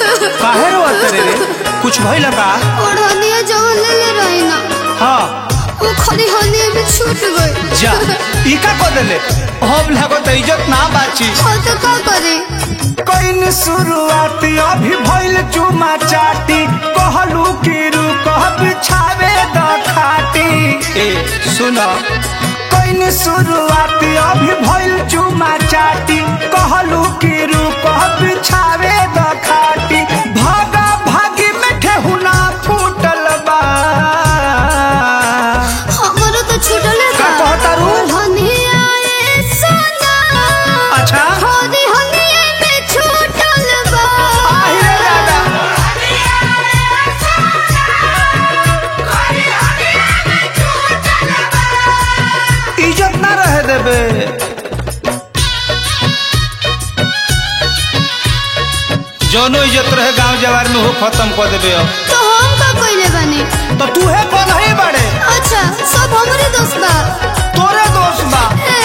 काहे रोत रे? कुछ भइल का? ओढ़निया जवन ले रही ना, हां वो खड़ी होने में छूट गई। जा ई का को देले? हम लागो त इज्जत ना बाची। हो तो का करे? कइन शुरुआत अभी भइल चुमा चाटी, कहलू कि रुकह बिछावे द खाटी। ए सुन, कइन शुरुआत अभी भइल चुमा चाटी, कहलू कि रुकह बिछावे द खाटी। भागा भागी में ठेहुना फूटल बा। हमरो तो छूटले का कहता रू? ओढ़निया ए सोना, अच्छा खड़ी होने में छूटल बा। आहिरे दादा इज्जत ना रहे देबे। जौनो इज्जत रहे गांव जवार में हो खत्म कर देबे। अब तो हम का कइले बानी? तो तू है कौन है बड़े? अच्छा सब हमरे दोस्त बा। तोरे दोस्त बा।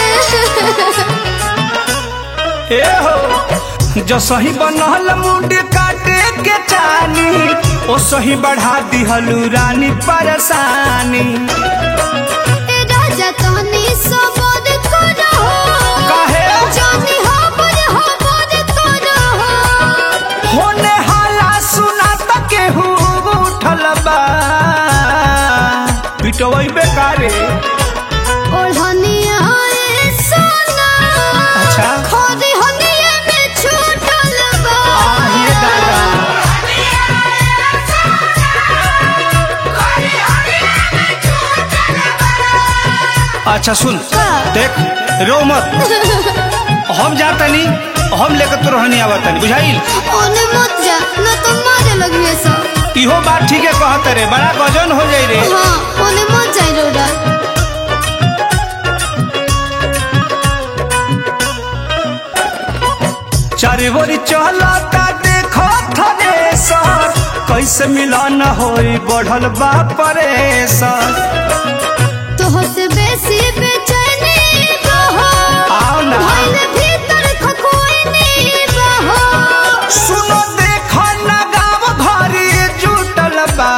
ए हो जो सही बनल मुंड काटे के चानी, ओ सही बढ़ा दिहलू रानी परेशानी। ए राजा तहनी सबद करो, काहे? जानी हमर करो। होने हाला सुना त केहू उठल बा। पिटवई बेकारे। ओढ़निया ए सोना, अच्छा खड़ी होने में छूटल बा। आहिए दादा अच्छा सुन देख रो मत। हम जातनी, हम लेकर तो रहनी आवतनी, बुझाइल? ओने मत जा न तो मारे लगिए सब। इहो बात ठीक है कहत रे, बड़ा गजन हो जाई रे। हाँ ओने मत जाई रोडा। चारे बोरी चलता देखो थनेसर, कैसे मिलन होई बढ़ल बा परेशान। तो से बेसी बेचैनी बहो, आओ ना भइल भीतर खखोइनी बहो। सुनो देखो ना गाँव घरी जुटल बा।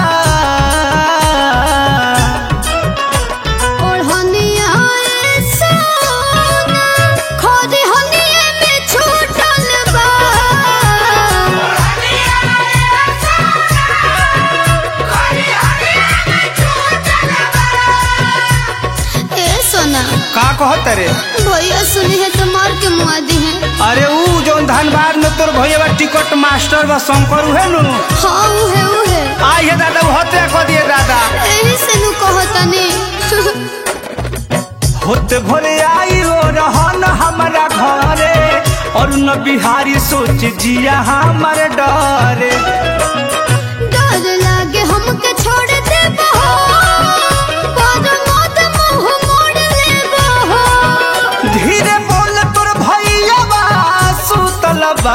ओढ़निया ए सोना, खड़ी होनिया में छूटल बा। ए सोना, का कहत रे? भैया सुनी है तो मार के मुआ दी है। अरे ऊ जो धनबाद में तोर भैया टिकट मास्टर बा शंकर उहे नु। हाँ उहे आई है दादा वो हत्या कर दिए दादा। एही से नु कहतनी। होते भोरे आई हो रहन हमारा घरे, और न बिहारी सोच जिया हमर डरे। डर लागे हमके छोड़ दे बहो, पर मत मुंह मोड़ ले बहो। धीरे बोल तोर भैया बा सुतल बा।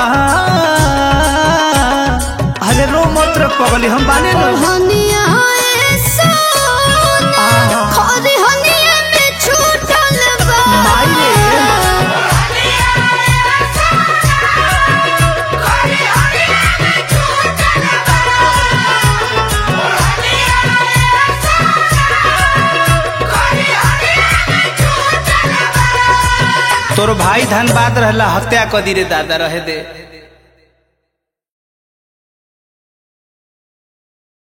अरे रो मत रे पगली, हम बाने नु। ओढ़निया ए सोना, खड़ी होनिया में छूटल बा। माई रे तोर भाई धनबाद रहला हत्या कर दी रे दादा, रहे दे।